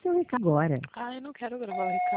seu recado agora. Ah, eu não quero gravar o recado.